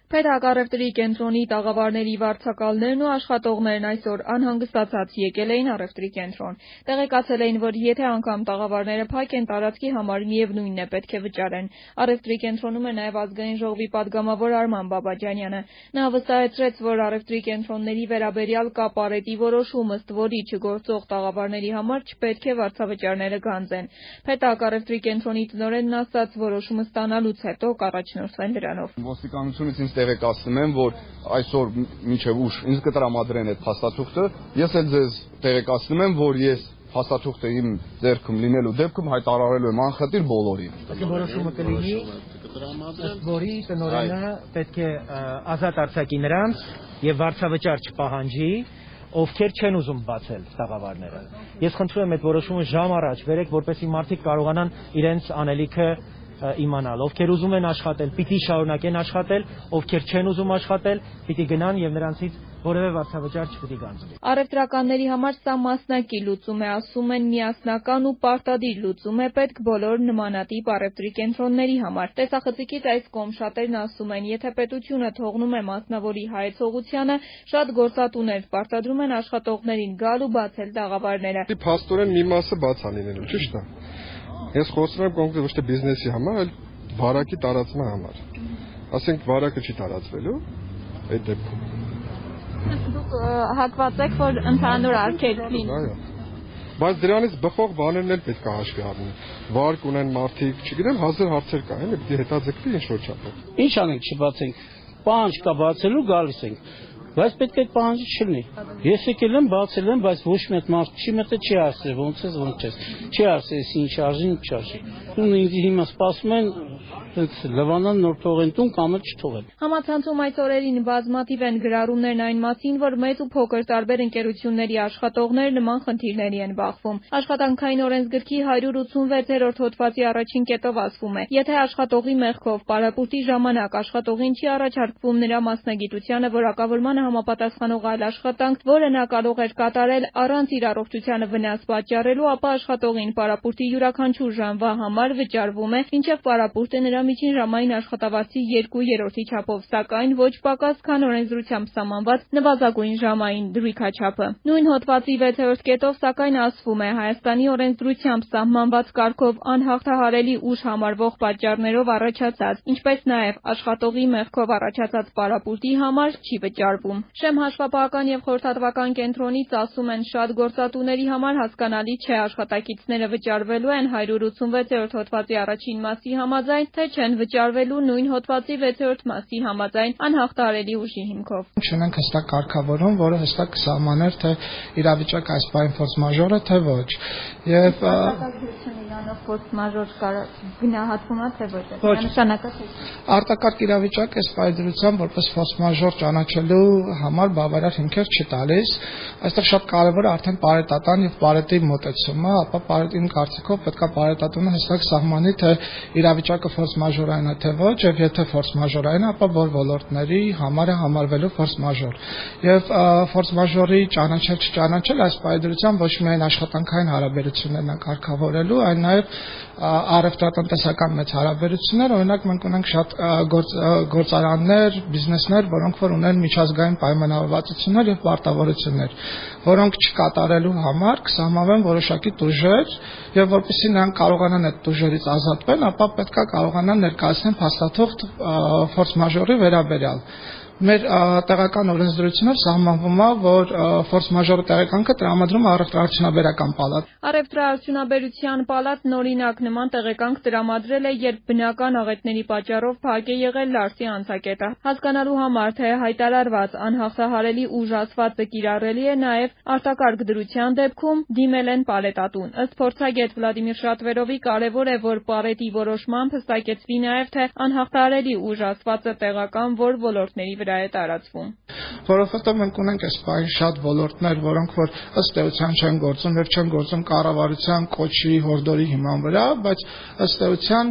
Պետհակառևտրի կենտրոնի տաղավարների վարձակալներն ու աշխատողներն այսօր անհանգստացած եկել էին առևտրի կենտրոն։ Տեղեկացել էին, որ եթե անգամ տաղավարները փակ են, տարածքի համար միևնույնն է պետք է վճարեն։ Առևտրի կենտրոնում է նաև ազգային ժողովի падգամավոր Արման Բաբաջանյանը։ Նա վստահեցրեց, որ առևտրի կենտրոնների վերաբերյալ կա պարետի որոշում, ըստ որի չգործող տաղավարների համար չպետք է վարձավճարները գանձեն։ Պետհակառևտրի կենտրոնի տնօրենն ասաց, որոշումը ստանալուց հետո կառաջնորդվեն դրանով։ Ոստիկանությունից ինձ տեղեկացնում են, որ այսօր մինչև ուշ ինձ կտրամադրեն այդ փաստաթուղթը։ Ես էլ ձեզ տեղեկացնում եմ, որ ես փաստաթուղթը իմ ձեռքում լինելու դեպքում հայտարարելու եմ անխտիր բոլորին։ Որոշումը կլինի, որի տնօրենը պետք է ազատ արձակի նրանց եւ վարձավճար չպահանջի, ովքեր չեն ուզում բացել տաղավարները։ Ես խնդրում եմ այդ որոշումը ժամ առաջ բերեք, որպեսզի մարդիկ կարողանան իրենց անելիքը իմանալ, ովքեր ուզում են աշխատել, պիտի շարունակեն աշխատել, ովքեր չեն ուզում աշխատել, պիտի գնան եւ նրանցից որևէ վարձավճար չպիտի գանձվի։ Առևտրականների համար սա մասնակի լուծում է, ասում են, միասնական ու պարտադիր լուծում է պետք բոլոր նմանատիպ առևտրի կենտրոնների համար։ Տեսախցիկից այս կողմ շատերն ասում են, եթե պետությունը թողնում է մասնավորի հայեցողությանը, շատ գործատուներ պարտադրում են աշխատողներին գալ ու բացել տաղավարները։ Փաստորեն մի մասը բաց է լինելու, ճիշտ է։ Ես խոսում եմ կոնկրետ ոչ թե բիզնեսի համար, այլ վարակի տարածման համար։ Ասենք վարակը չի տարածվելու այդ դեպքում։ Դուք հակված եք, որ ընդհանուր արգելք լինի։ Բայց դրանից բխող բաներն էլ պետք է հաշվի առնել։ Վարկ ունեն մարդիկ, չգիտեմ, հազար հարցեր կա, էլի պիտի հետաձգվի ինչ-որ չափով։ Ինչ անենք չբացենք։ Պահանջ կա բացելու գալիս ենք։ Բայց պետք է այդ պահանջը չլինի։ Ես եկել եմ, բացել եմ, բայց ոչ մի մարդ չի մտել, չի ասել, ոնց է, ոնց չէ։ Չի ասել, ինչ արժի, ինչ չարժի։ Ու ինձ հիմա սպասում են լվանան նոր թողեն տուն կամ էլ չթողեն։ Համացանցում այս օրերին բազմաթիվ են գրառումներն այն մասին, որ մեծ ու փոքր տարբեր ընկերությունների աշխատողներ նման խնդիրների են բախվում։ Աշխատանքային օրենսգրքի 186-րդ հոդվածի առաջին կետով ասվում է. եթե աշխատողի մեղքով պարապուրտի ժամանակ աշխատողին չի առաջարկվում նրա մասնագիտությանը որակավորմանը համապատասխանող այլ աշխատանք, որը նա կարող էր կատարել առանց իր առողջությանը վնաս պատճառելու, ապա աշխատողին պարապուրտի յուրաքանչյուր ժամվա համար վճարվում է, մինչև պարապուրտը նրա միջին ժամային աշխատավարձի 2/3-ի չափով, սակայն ոչ պակաս, քան օրենսդրությամբ սահմանված նվազագույն ժամային դրույքաչափը։ Նույն հոդվածի 6-րդ կետով սակայն ասվում է, Հայաստանի օրենսդրությամբ սահմանված կարգով անհաղթահարելի ուժ համարվող պատճառներով առաջացած, ինչպես նաև աշխատողի մեղքով առաջացած պարապուրտի համար չի վճարվում։ Շեմ հաշվապահական եւ խորհրդատվական կենտրոնից ասում են, շատ գործատուների համար հասկանալի չէ աշխատակիցները վճարվելու են 186-րդ հոդվածի առաջին մասի համաձայն, թե չեն վճարվելու նույն հոդվածի 6-րդ մասի համաձայն անհաղթահարելի ուժի հիմքով։ Չունենք հստակ կարգավորում, որը հստակ կսահմաներ, թե իրավիճակը այս բան ֆորս մաժոր է, թե ոչ։ Եվ ֆորս մաժոր գնահատվում է, թե ոչ։ Նշանակա թե արտակարգ իրավիճակը այս պայմանությամբ որպես ֆորս մաժոր ճանաչելու համար բավարար հիմքեր չի տալիս։ Այստեղ շատ կարևոր է արդեն պարետատան եւ պարետի մոտեցումը, ապա պարետին կարծիքով պետքա պարետատունը հստակ սահմանի, թե իրավիճակը ֆորս մաժորային է, թե ոչ, եւ եթե ֆորս մաժորային է, ապա որ ոլորտների համար է համարվելու ֆորս մաժոր։ Եվ ֆորս մաժորի ճանաչել չճանաչել այս պայմանությամբ ոչ միայն աշխատանքային հարաբերություններն են կարգավորելու, այլ նաեւ առևտրատնտեսական մեծ հարաբերություններ, օրինակ մենք ունենք շատ գործարաններ, բիզնեսներ, որոնք որ ունեն միջազգային պայմանավորվածություններ եւ պարտավորություններ, որոնք չկատարելու համար կսահմանվեն որոշակի տուժեր եւ որպեսզի նրանք կարողանան այդ տուժերից ազատվել, ապա պետքա կարողանան ներկայացնել փաստաթուղթ ֆորս մաժորի վերաբերյալ։ Մեր տեղական օրենսդրությունով սահմանվում է, որ ֆորս մաժորի տեղեկանքը տրամադրում է առևտրաարդյունաբերական պալատ։ Առևտրաարդյունաբերության պալատն օրինակ նման տեղեկանք տրամադրել է, երբ բնական աղետների պատճառով փակ է եղել Լարսի անցակետը։ Հասկանալու համար, թե հայտարարված անհաղթահարելի ուժ ասվածը կիրառելի է նաև արտակարգ դրության դեպքում, դիմել են պալետատուն։ Ըստ փորձագետ Վլադիմիր Շատվերովի կարևոր է, որ պարետի որոշմամբ հստակեցվի նաև, թե անհաղթահարելի ուժ ասվածը տեղական որ ոլորտների վրա է տարածվում։ Որովհետև մենք ունենք այս բանի շատ ոլորտներ, որոնք որ ըստ էության չեն գործում եւ չեն գործում կառավարության կոչի հորդորի հիման վրա, բայց ըստ էության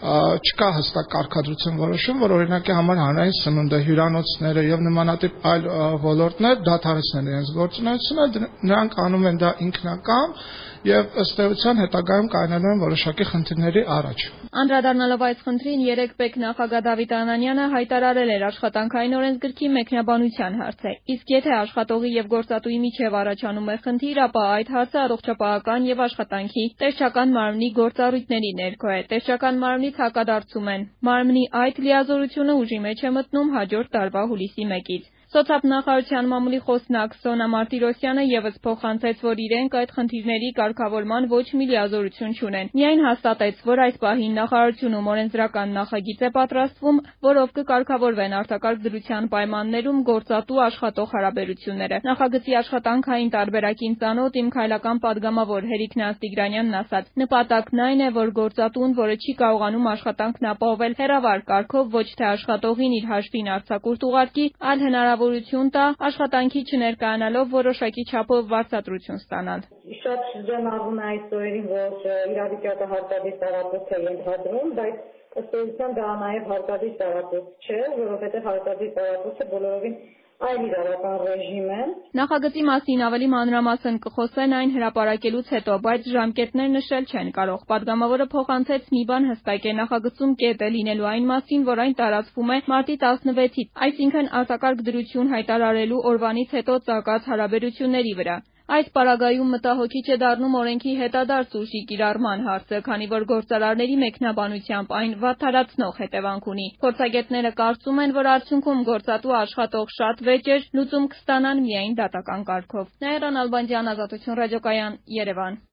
չկա հստակ կարգադրություն որոշում, որ օրինակի համար հանրային սնունդը, հյուրանոցները եւ նմանատիպ այլ ոլորտներ դադարեցնել իրենց գործունեությունը, նրանք անում են դա ինքնակամ եւ ըստ էության հետագայում կայանալու են որոշակի խնդիրների առաջ։ Անդրադառնալով այս խնդրին, երեկ պետնախագահ Դավիթ Անանյանը հայտարարել էր աշխատանքային օրենսգրքի մեկնաբանության հարցը։ Իսկ եթե աշխատողի եւ գործատուի միջև առաջանում է խնդիր, ապա այդ հարցը առողջապահական եւ աշխատանքի տեսչական մարմնի գործառույթների ներքո է։ Տեսչական մարմնից հակադարձում են։ Մարմնի այդ լիազորությունը ուժի մեջ է մտնում հաջորդ տարվա հուլիսի 1-ից։ Սոցիալ-նախարարության մամուլի խոսնակ Սոնա Մարտիրոսյանը եւս փոխանցեց, որ իրենք այդ խնդիրների կարգավորման ոչ մի լիազորություն չունեն։ Միայն հաստատեց, որ այս պահին նախարարությունում օրենսդրական նախագիծ է պատրաստվում, որով կկարգավորվեն արտակարգ դրության պայմաններում գործատու աշխատող հարաբերությունները։ Նախագծի աշխատանքային տարբերակին ծանոթ Իմ քայլական падգամավոր Հերիկ Նաստիգրանյանն ասաց. նպատակն այն է, որ գործատուն, որը չի կարողանում աշխատանքն ապահովել հեռավար կարգով, ոչ թե աշխատողին իր հաշվին արձակուրդ ուղարկի, այլ հնարավորություն տա աշխատանքի չներկայանալով որոշակի չափով վարձատրություն ստանալ։ Շատ շրջանառվում է այս օրերին, որ իրավիճակը հարկադիր տարածված է ենթադրում, բայց ըստ էության դա նաև հարկադիր տարածված չէ, որովհետև հարկադիր տարածվածը բոլորովին այլ իրավական ռեժիմ է։ Նախագծի մասին ավելի մանրամասն կխոսեն այն հրապարակելուց հետո, բայց ժամկետներ նշել չեն կարող։ Պատգամավորը փոխանցեց մի բան հստակ է, նախագծում կետ է լինելու այն մասին, որ այն տարածվում է մարտի 16-ից, այսինքն արտակարգ դրություն հայտարարելու օրվանից հետո ծագած հարաբերությունների վրա։ Այս պարագայում մտահոգիչ է դառնում օրենքի հետադարձ ուժի կիրառման հարցը, քանի որ գործարարների մեկնաբանությամբ այն վատթարացնող հետևանք ունի։ Փորձագետները կարծում են, որ արդյունքում գործատու աշխատող շատ վեճեր լուծում կստանան միայն դատական կարգով։ Նաիրա Նալբանդյան, Ազատություն ռադիոկայան, Երևան։